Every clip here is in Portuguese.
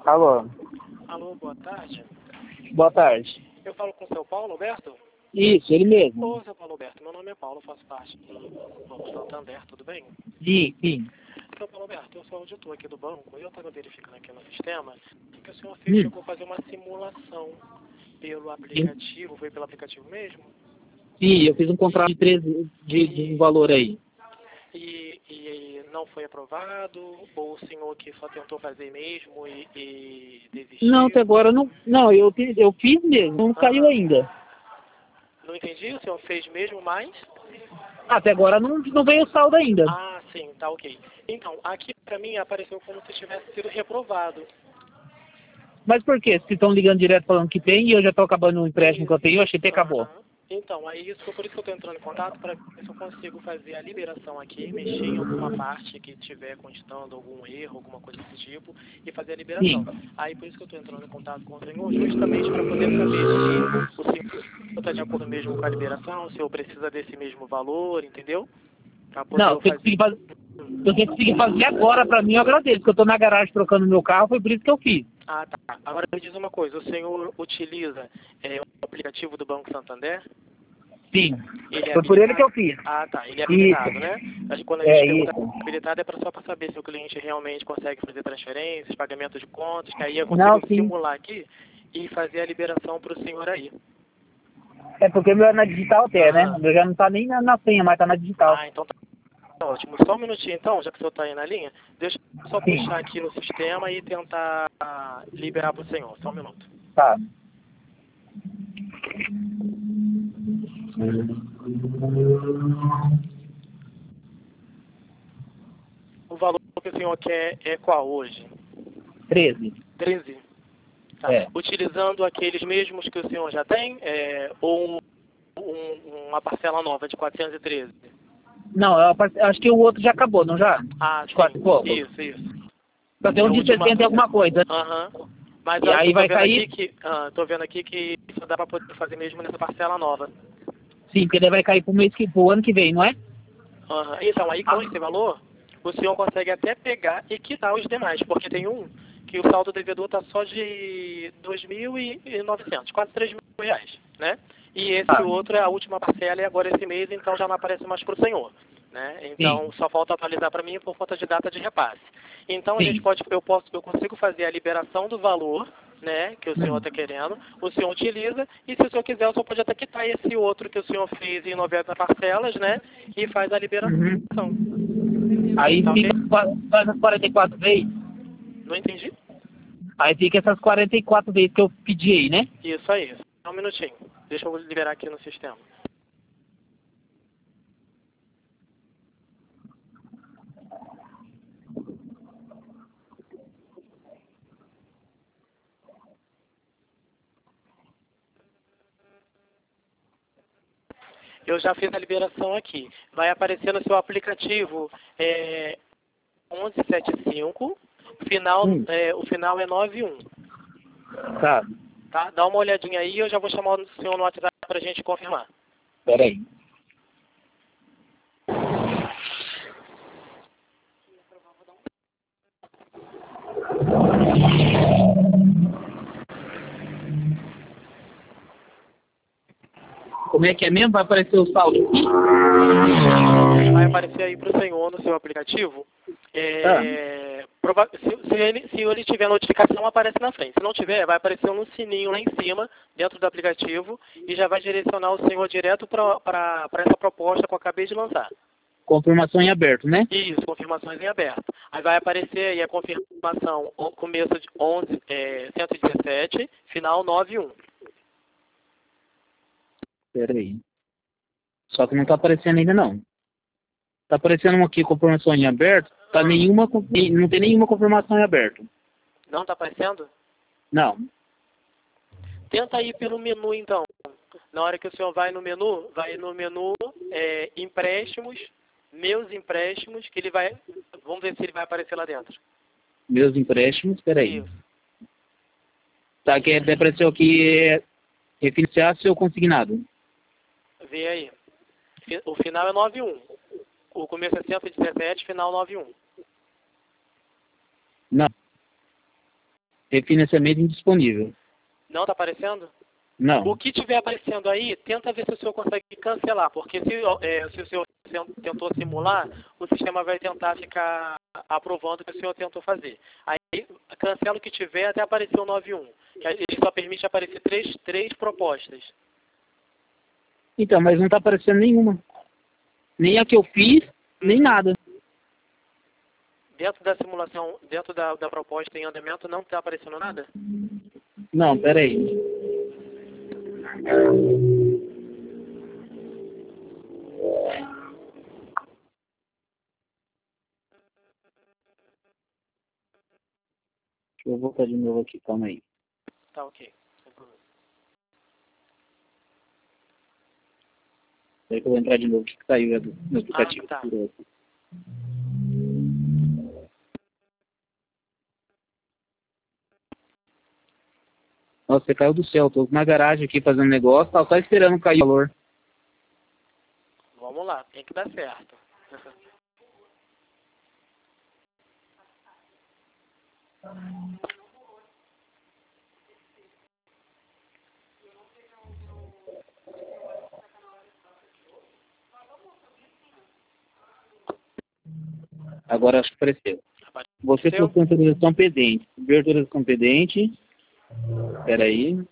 Alô, Alô, boa tarde. boa tarde. Eu falo com o seu Paulo Alberto? Isso, ele mesmo. Ô, seu Paulo Alberto, meu nome é Paulo, faço parte do Banco Santander, tudo bem? Sim. Seu Paulo Alberto, eu sou auditor aqui do banco e eu estava verificando aqui no sistema que o senhor fez, chegou a fazer uma simulação pelo aplicativo, foi pelo aplicativo mesmo? Sim, eu fiz um contrato de 13 de um valor aí. E não foi aprovado? Ou o senhor que só tentou fazer mesmo e desistiu? Não, até agora não. Não, eu fiz mesmo, não saiu ainda. Não entendi, o senhor fez mesmo, mas... Até agora não veio o saldo ainda. Ah, sim, tá ok. Então, aqui pra mim apareceu como se tivesse sido reprovado. Mas por quê? Se estão ligando direto falando que tem e eu já estou acabando o empréstimo que eu tenho, eu achei que acabou. Aham. Então, aí por isso que eu estou entrando em contato para ver se eu consigo fazer a liberação aqui, mexer em alguma parte que estiver constando algum erro, alguma coisa desse tipo, e fazer a liberação. Sim. Aí por isso que eu estou entrando em contato com o senhor, justamente para poder saber se o senhor está de acordo mesmo com a liberação, se eu precisa desse mesmo valor, entendeu? Para poder Não, eu se fazer. você conseguir fazer agora pra mim, eu agradeço, porque eu estou na garagem trocando meu carro, foi por isso que eu fiz. Ah, tá. Agora me diz uma coisa, o senhor utiliza o aplicativo do Banco Santander? Sim. Ele é Foi por ele que habilitado? eu fiz. Ah, tá. Ele é Isso. habilitado, né? Quando a gente É pergunta isso. habilitado é só para saber se o cliente realmente consegue fazer transferências, pagamento de contas, que aí eu Não, consigo sim. simular aqui e fazer a liberação para o senhor aí. É porque o meu é na digital até, né? Ah, O meu já não tá nem na senha, mas tá na digital. então tá ótimo. Só um minutinho então, já que o senhor está aí na linha, deixa eu só Sim. puxar aqui no sistema e tentar liberar para o senhor. Só um minuto. Tá. O valor que o senhor quer é qual hoje? 13. 13. Tá. É. Utilizando aqueles mesmos que o senhor já tem, ou uma parcela nova de 413? Não, acho que o outro já acabou, não já? Ah, De 4 sim. e pouco. Isso. Só tem É um a de última. 60 e alguma coisa. Aham. Mas E ó, aí eu tô vai vendo cair, aqui que. Tô vendo aqui que isso dá para poder fazer mesmo nessa parcela nova. sim, porque daí vai cair pro ano que vem, não é? Aham. Então, aí com esse valor, o senhor consegue até pegar e quitar os demais, porque tem um que o saldo devedor está só de 2.900, quase 3 mil reais, né? E esse Tá. outro é a última parcela e agora esse mês, então já não aparece mais para o senhor, né? Então Sim. só falta atualizar para mim por falta de data de repasse. Então a gente Sim. eu consigo fazer a liberação do valor, né, que o senhor está querendo, o senhor utiliza, e se o senhor quiser, o senhor pode até quitar esse outro que o senhor fez em 90 parcelas, né, e faz a liberação. Aí Tá ok? fica faz as 44 vezes. Não entendi? Aí fica essas 44 vezes que eu pedi aí, né? Isso aí. Só um minutinho. Deixa eu liberar aqui no sistema. Eu já fiz a liberação aqui. Vai aparecer no seu aplicativo 1175, o final é 91. Tá. Tá? Dá uma olhadinha aí, eu já vou chamar o senhor no WhatsApp para a gente confirmar. Pera aí. Como é que é mesmo? Vai aparecer o saldo aqui? Vai aparecer aí para o senhor no seu aplicativo. Se ele tiver notificação, aparece na frente. Se não tiver, vai aparecer um sininho lá em cima, dentro do aplicativo, e já vai direcionar o senhor direto para essa proposta que eu acabei de lançar. Confirmação em aberto, né? Isso, confirmações em aberto. Aí vai aparecer aí a confirmação, começo de 117, final 91. Pera aí. Só que não tá aparecendo ainda não. Tá aparecendo uma aqui, confirmação em aberto. Tá não tem nenhuma confirmação em aberto. Não está aparecendo? Não. Tenta ir pelo menu então. Na hora que o senhor vai no menu, empréstimos, meus empréstimos, que ele vai. Vamos ver se ele vai aparecer lá dentro. Meus empréstimos, peraí. Isso. Tá, que apareceu aqui refinanciar seu consignado. Vê aí. O final é 91. O começo é 117, final 91. Não. Refinanciamento indisponível. Não está aparecendo? Não. O que estiver aparecendo aí, tenta ver se o senhor consegue cancelar, porque se o senhor tentou simular, o sistema vai tentar ficar aprovando o que o senhor tentou fazer. Aí, cancela o que tiver até aparecer o 91. Ele só permite aparecer três propostas. Então, mas não está aparecendo nenhuma. Nem a que eu fiz, nem nada. Dentro da simulação, dentro da proposta em andamento, não está aparecendo nada? Não, peraí. Deixa eu voltar de novo aqui, calma aí. Tá, ok. Sem problema. Peraí que eu vou entrar de novo, que caiu já no aplicativo. Tá. Nossa, você caiu do céu. Tô na garagem aqui fazendo negócio, tá só esperando cair o valor. Vamos lá, tem que dar certo. Agora acho que apareceu. Você Apareceu? for autorização pendente. Ver autorização pendente. Peraí.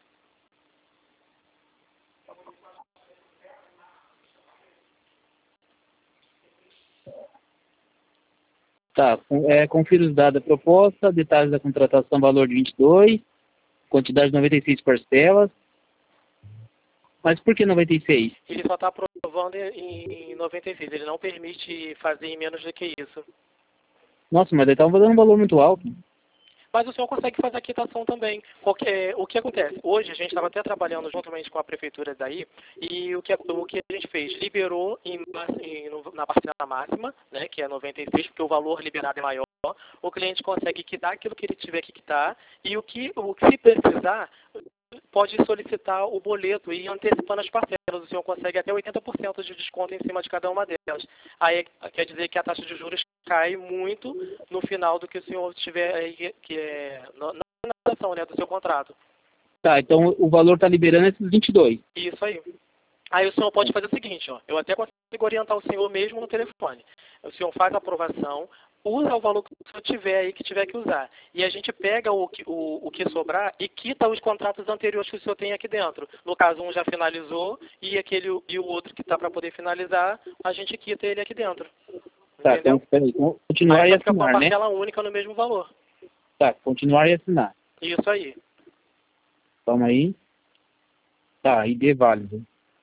Tá, confira os dados da proposta, detalhes da contratação, valor de 22, quantidade de 96 parcelas. Mas por que 96? Ele só está aprovando em 96. Ele não permite fazer em menos do que isso. Nossa, mas ele estava dando um valor muito alto. Mas o senhor consegue fazer a quitação também. Porque o que acontece? Hoje a gente estava até trabalhando juntamente com a prefeitura daí, e o que a gente fez? Liberou na parcela máxima, né, que é 96, porque o valor liberado é maior. O cliente consegue quitar aquilo que ele tiver que quitar, e se precisar, pode solicitar o boleto e ir antecipando as parcelas. O senhor consegue até 80% de desconto em cima de cada uma delas. Aí quer dizer que a taxa de juros cai muito no final do que o senhor tiver aí, que é na ação, né, do seu contrato. Tá, então o valor está liberando esses 22. Isso aí. Aí o senhor pode fazer o seguinte, ó, eu até consigo orientar o senhor mesmo no telefone. O senhor faz a aprovação, usa o valor que o senhor tiver aí, que tiver que usar. E a gente pega o que sobrar e quita os contratos anteriores que o senhor tem aqui dentro. No caso, um já finalizou e o outro que está para poder finalizar, a gente quita ele aqui dentro. Tá, Entendeu? então peraí, continuar Aí e só fica com a assinar, né? parcela única no mesmo valor. Tá, continuar e assinar. Isso aí. Calma aí. Tá, ID válido.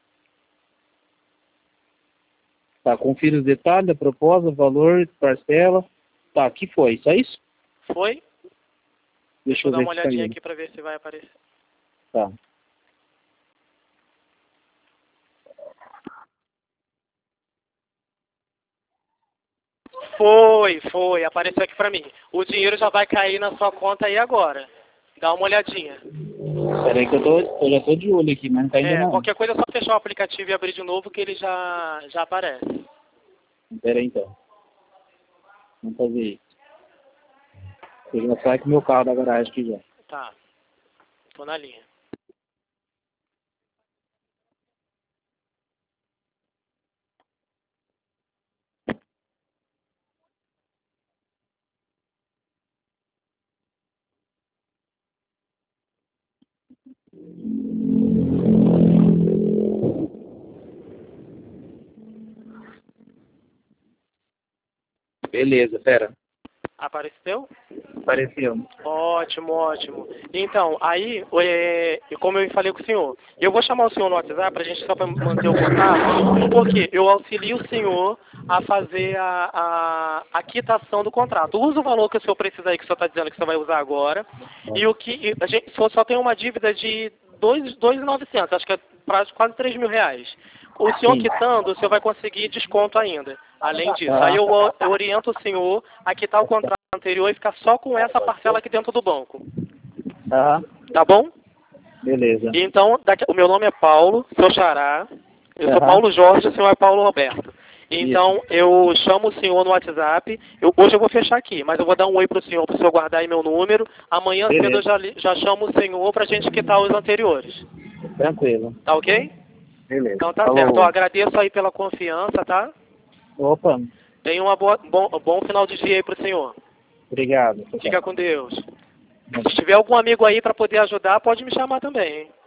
Tá, confira os detalhes da proposta, valor, parcela. Tá, que foi? Só isso? Foi? Deixa Vou eu dar ver uma se olhadinha caiu. aqui para ver se vai aparecer. Tá. Foi. Apareceu aqui para mim. O dinheiro já vai cair na sua conta aí agora. Dá uma olhadinha. Peraí que eu já tô de olho aqui, mas não tá ainda não. Qualquer coisa é só fechar o aplicativo e abrir de novo que ele já aparece. Peraí então. Vamos fazer isso. Eu já saio com o meu carro da garagem aqui já. Tá. Tô na linha. Beleza, pera. Apareceu? Apareceu. Ótimo. Então, aí, como eu falei com o senhor, eu vou chamar o senhor no WhatsApp pra gente só para manter o contato, porque eu auxilio o senhor a fazer a quitação do contrato. Usa o valor que o senhor precisa aí, que o senhor está dizendo que o senhor vai usar agora, e a gente só tem uma dívida de 2.900, acho que é quase 3 mil reais. O senhor Sim. quitando, o senhor vai conseguir desconto ainda. Além disso, aí eu oriento o senhor a quitar o contrato anterior e ficar só com essa parcela aqui dentro do banco. Tá. Tá bom? Beleza. Então, o meu nome é Paulo, seu xará. Eu sou Aham. Paulo Jorge, o senhor é Paulo Roberto. Então, eu chamo o senhor no WhatsApp. Hoje eu vou fechar aqui, mas eu vou dar um oi pro senhor guardar aí meu número. Amanhã cedo eu já chamo o senhor pra gente quitar os anteriores. Tranquilo. Tá ok? Beleza. Então tá Falou. certo. Eu agradeço aí pela confiança, tá? Opa, Tenha bom final de dia aí pro senhor. obrigado. Fica com Deus. Se tiver algum amigo aí para poder ajudar, pode me chamar também, hein?